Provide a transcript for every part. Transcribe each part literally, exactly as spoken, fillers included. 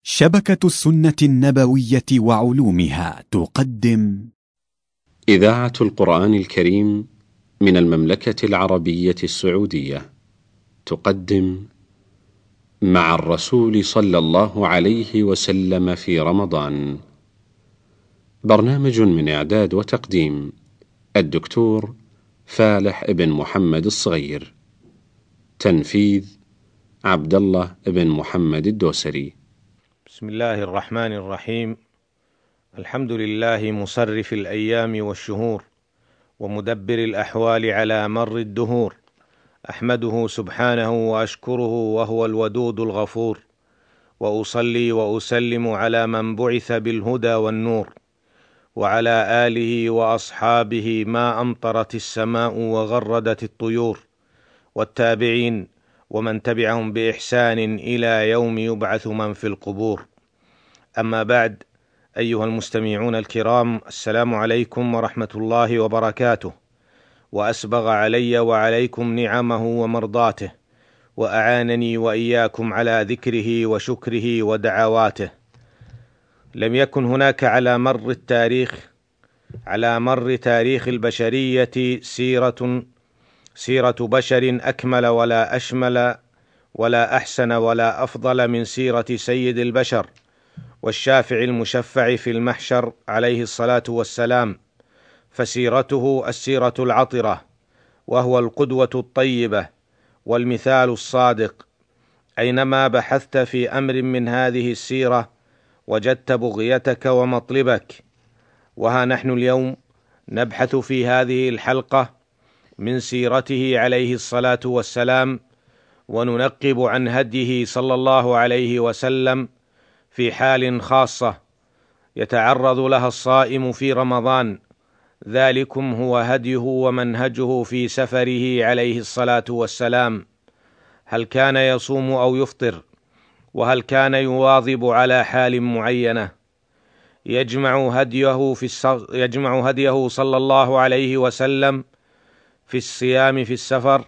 شبكة السنة النبوية وعلومها تقدم إذاعة القرآن الكريم من المملكة العربية السعودية تقدم مع الرسول صلى الله عليه وسلم في رمضان، برنامج من إعداد وتقديم الدكتور فالح ابن محمد الصغير، تنفيذ عبد الله ابن محمد الدوسري. بسم الله الرحمن الرحيم. الحمد لله مصرف الأيام والشهور ومدبر الأحوال على مر الدهور، أحمده سبحانه وأشكره وهو الودود الغفور، وأصلي وأسلم على من بعث بالهدى والنور، وعلى آله وأصحابه ما أمطرت السماء وغردت الطيور، والتابعين ومن تبعهم بإحسان إلى يوم يبعث من في القبور. أما بعد، أيها المستمعون الكرام، السلام عليكم ورحمة الله وبركاته، وأسبغ علي وعليكم نعمه ومرضاته، وأعانني وإياكم على ذكره وشكره ودعواته. لم يكن هناك على مر التاريخ على مر تاريخ البشرية سيرة سيرة بشر أكمل ولا أشمل ولا أحسن ولا أفضل من سيرة سيد البشر والشافع المشفع في المحشر عليه الصلاة والسلام، فسيرته السيرة العطرة، وهو القدوة الطيبة والمثال الصادق. أينما بحثت في أمر من هذه السيرة وجدت بغيتك ومطلبك. وها نحن اليوم نبحث في هذه الحلقة من سيرته عليه الصلاة والسلام، وننقب عن هديه صلى الله عليه وسلم في حال خاصة يتعرض لها الصائم في رمضان، ذلكم هو هديه ومنهجه في سفره عليه الصلاة والسلام. هل كان يصوم أو يفطر؟ وهل كان يواظب على حال معينة؟ يجمع هديه في الص... يجمع هديه صلى الله عليه وسلم في الصيام في السفر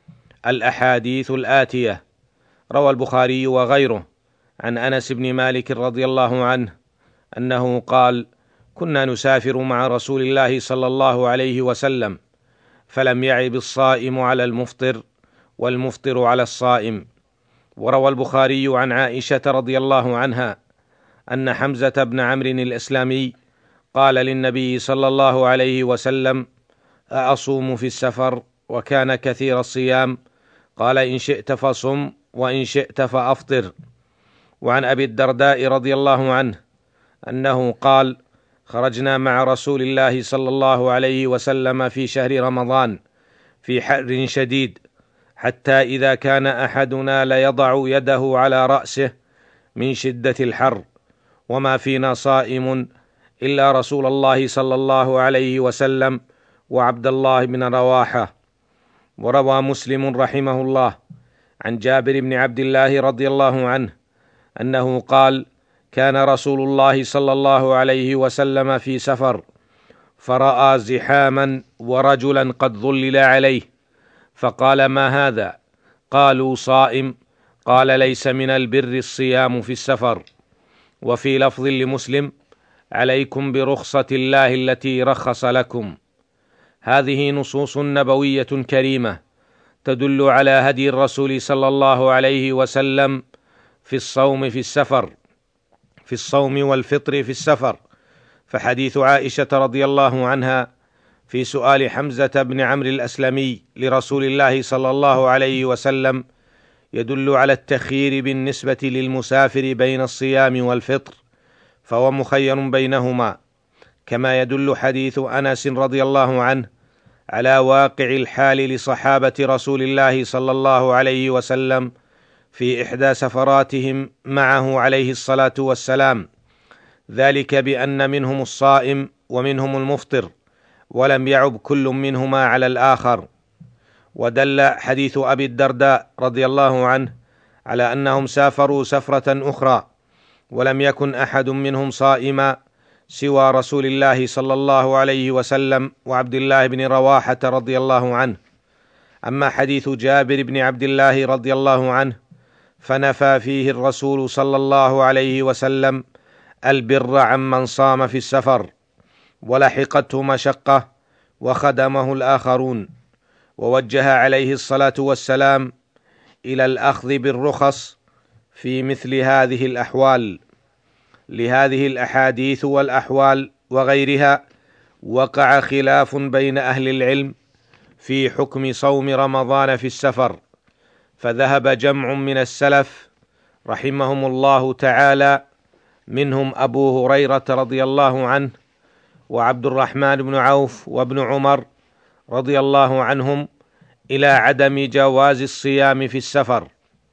الأحاديث الآتية. روى البخاري وغيره عن أنس بن مالك رضي الله عنه أنه قال: كنا نسافر مع رسول الله صلى الله عليه وسلم، فلم يعب الصائم على المفطر والمفطر على الصائم. وروى البخاري عن عائشة رضي الله عنها أن حمزة بن عمرو الإسلامي قال للنبي صلى الله عليه وسلم: أأصوم في السفر؟ وكان كثير الصيام. قال: إن شئت فصم وإن شئت فأفطر. وعن أبي الدرداء رضي الله عنه أنه قال: خرجنا مع رسول الله صلى الله عليه وسلم في شهر رمضان في حر شديد، حتى إذا كان أحدنا ليضع يده على رأسه من شدة الحر، وما فينا صائم إلا رسول الله صلى الله عليه وسلم وعبد الله بن رواحة. وروى مسلم رحمه الله عن جابر بن عبد الله رضي الله عنه أنه قال: كان رسول الله صلى الله عليه وسلم في سفر، فرأى زحاما ورجلا قد ظلل عليه، فقال: ما هذا؟ قالوا: صائم. قال: ليس من البر الصيام في السفر. وفي لفظ لمسلم: عليكم برخصة الله التي رخص لكم. هذه نصوص نبوية كريمة تدل على هدي الرسول صلى الله عليه وسلم في الصوم في السفر في الصوم والفطر في السفر. فحديث عائشة رضي الله عنها في سؤال حمزة بن عمرو الأسلمي لرسول الله صلى الله عليه وسلم يدل على التخيير بالنسبة للمسافر بين الصيام والفطر، فهو مخير بينهما، كما يدل حديث أنس رضي الله عنه على واقع الحال لصحابة رسول الله صلى الله عليه وسلم في إحدى سفراتهم معه عليه الصلاة والسلام، ذلك بأن منهم الصائم ومنهم المفطر، ولم يعب كل منهما على الآخر. ودل حديث أبي الدرداء رضي الله عنه على أنهم سافروا سفرة أخرى ولم يكن أحد منهم صائما سوى رسول الله صلى الله عليه وسلم وعبد الله بن رواحة رضي الله عنه. أما حديث جابر بن عبد الله رضي الله عنه فنفى فيه الرسول صلى الله عليه وسلم البر عمن صام في السفر ولحقته مشقة وخدمه الآخرون، ووجه عليه الصلاة والسلام إلى الأخذ بالرخص في مثل هذه الأحوال. لهذه الأحاديث والأحوال وغيرها وقع خلاف بين أهل العلم في حكم صوم رمضان في السفر، فذهب جمع من السلف رحمهم الله تعالى منهم أبو هريرة رضي الله عنه وعبد الرحمن بن عوف وابن عمر رضي الله عنهم إلى عدم جواز الصيام في السفر،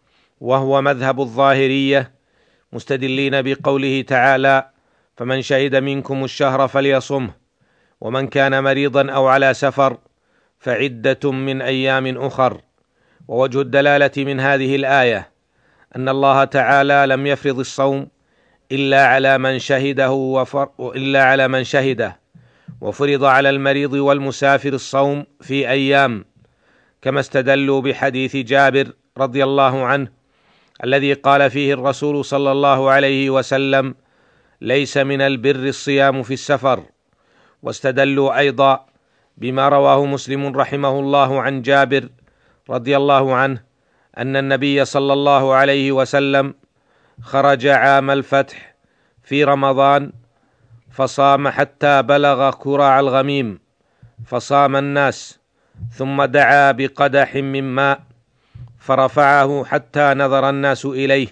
وهو مذهب الظاهرية، مستدلين بقوله تعالى: فمن شهد منكم الشهر فليصمه، ومن كان مريضا أو على سفر فعدة من أيام أخر. ووجه الدلالة من هذه الآية أن الله تعالى لم يفرض الصوم إلا على من شهده وفر... إلا على من شهده، وفرض على المريض والمسافر الصوم في أيام، كما استدلوا بحديث جابر رضي الله عنه الذي قال فيه الرسول صلى الله عليه وسلم: ليس من البر الصيام في السفر. واستدلوا أيضا بما رواه مسلم رحمه الله عن جابر رضي الله عنه أن النبي صلى الله عليه وسلم خرج عام الفتح في رمضان فصام حتى بلغ كراع الغميم، فصام الناس، ثم دعا بقدح من ماء فرفعه حتى نظر الناس إليه،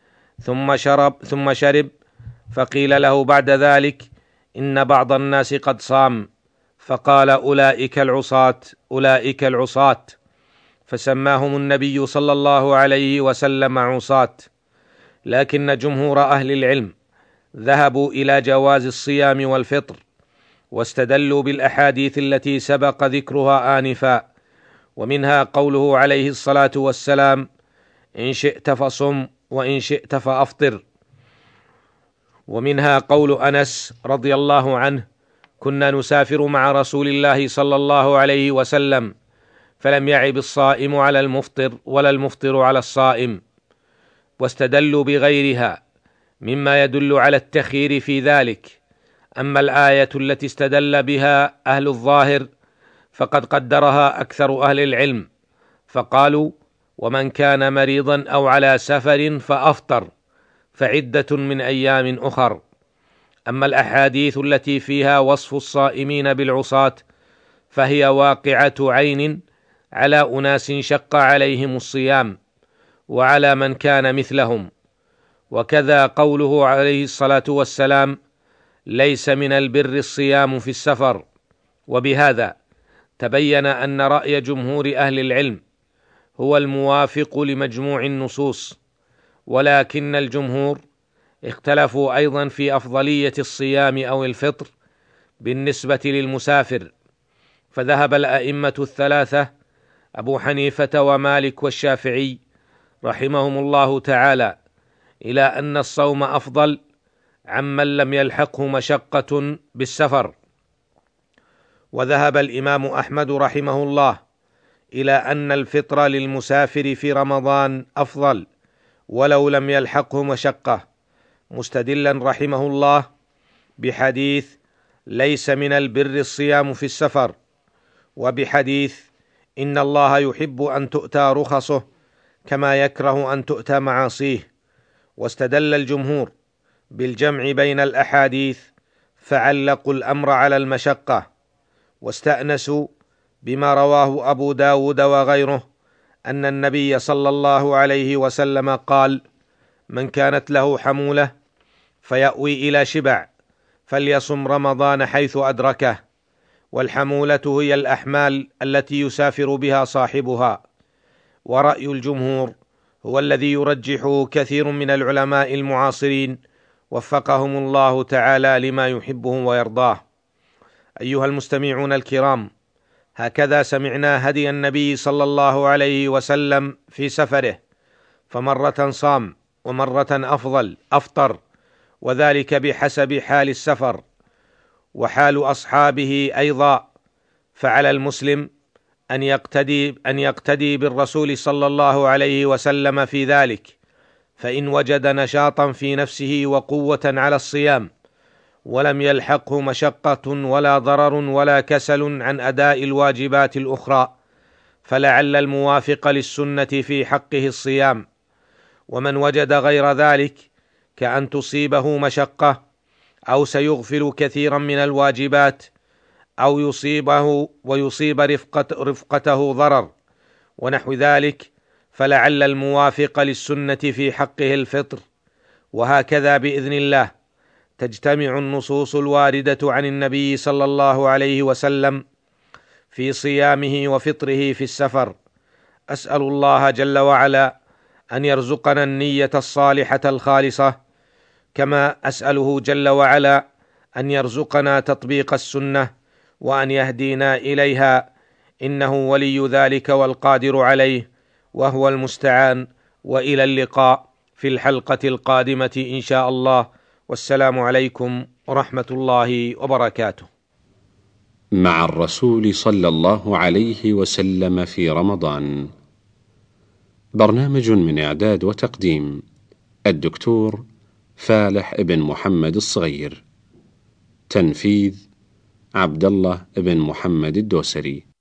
ثم شرب ثم شرب فقيل له بعد ذلك: إن بعض الناس قد صام، فقال: أولئك العصاة أولئك العصاة، فسماهم النبي صلى الله عليه وسلم عصاة. لكن جمهور أهل العلم ذهبوا إلى جواز الصيام والفطر، واستدلوا بالأحاديث التي سبق ذكرها آنفا، ومنها قوله عليه الصلاة والسلام: إن شئت فصم وإن شئت فأفطر. ومنها قول أنس رضي الله عنه: كنا نسافر مع رسول الله صلى الله عليه وسلم فلم يعب الصائم على المفطر ولا المفطر على الصائم. واستدلوا بغيرها مما يدل على التخيير في ذلك. أما الآية التي استدل بها أهل الظاهر فقد قدرها أكثر أهل العلم، فقالوا: ومن كان مريضا أو على سفر فأفطر فعدة من أيام أخر. أما الأحاديث التي فيها وصف الصائمين بالعصاة فهي واقعة عين على أناس شق عليهم الصيام وعلى من كان مثلهم. وكذا قوله عليه الصلاة والسلام: ليس من البر الصيام في السفر. وبهذا تبين أن رأي جمهور أهل العلم هو الموافق لمجموع النصوص، ولكن الجمهور اختلفوا أيضا في أفضلية الصيام أو الفطر بالنسبة للمسافر، فذهب الأئمة الثلاثة أبو حنيفة ومالك والشافعي رحمهم الله تعالى إلى أن الصوم أفضل عمن لم يلحقه مشقة بالسفر. وذهب الإمام أحمد رحمه الله إلى أن الفطر للمسافر في رمضان أفضل ولو لم يلحقه مشقة، مستدلا رحمه الله بحديث: ليس من البر الصيام في السفر، وبحديث: إن الله يحب أن تؤتى رخصه كما يكره أن تؤتى معاصيه. واستدل الجمهور بالجمع بين الأحاديث فعلقوا الأمر على المشقة، واستأنسوا بما رواه أبو داود وغيره أن النبي صلى الله عليه وسلم قال: من كانت له حمولة فيأوي إلى شبع فليصم رمضان حيث أدركه. والحمولة هي الأحمال التي يسافر بها صاحبها. ورأي الجمهور هو الذي يرجحه كثير من العلماء المعاصرين وفقهم الله تعالى لما يحبه ويرضاه. أيها المستمعون الكرام، هكذا سمعنا هدي النبي صلى الله عليه وسلم في سفره، فمرة صام ومرة أفضل أفطر، وذلك بحسب حال السفر وحال أصحابه أيضا. فعلى المسلم أن يقتدي أن يقتدي بالرسول صلى الله عليه وسلم في ذلك، فإن وجد نشاطا في نفسه وقوة على الصيام ولم يلحقه مشقة ولا ضرر ولا كسل عن أداء الواجبات الأخرى فلعل الموافق للسنة في حقه الصيام. ومن وجد غير ذلك كأن تصيبه مشقة أو سيغفل كثيرا من الواجبات أو يصيبه ويصيب رفقة رفقته ضرر ونحو ذلك فلعل الموافق للسنة في حقه الفطر. وهكذا بإذن الله تجتمع النصوص الواردة عن النبي صلى الله عليه وسلم في صيامه وفطره في السفر. أسأل الله جل وعلا أن يرزقنا النية الصالحة الخالصة، كما أسأله جل وعلا أن يرزقنا تطبيق السنة وأن يهدينا إليها، إنه ولي ذلك والقادر عليه، وهو المستعان. وإلى اللقاء في الحلقة القادمة إن شاء الله، والسلام عليكم ورحمة الله وبركاته. مع الرسول صلى الله عليه وسلم في رمضان، برنامج من إعداد وتقديم الدكتور فالح ابن محمد الصغير، تنفيذ عبد الله ابن محمد الدوسري.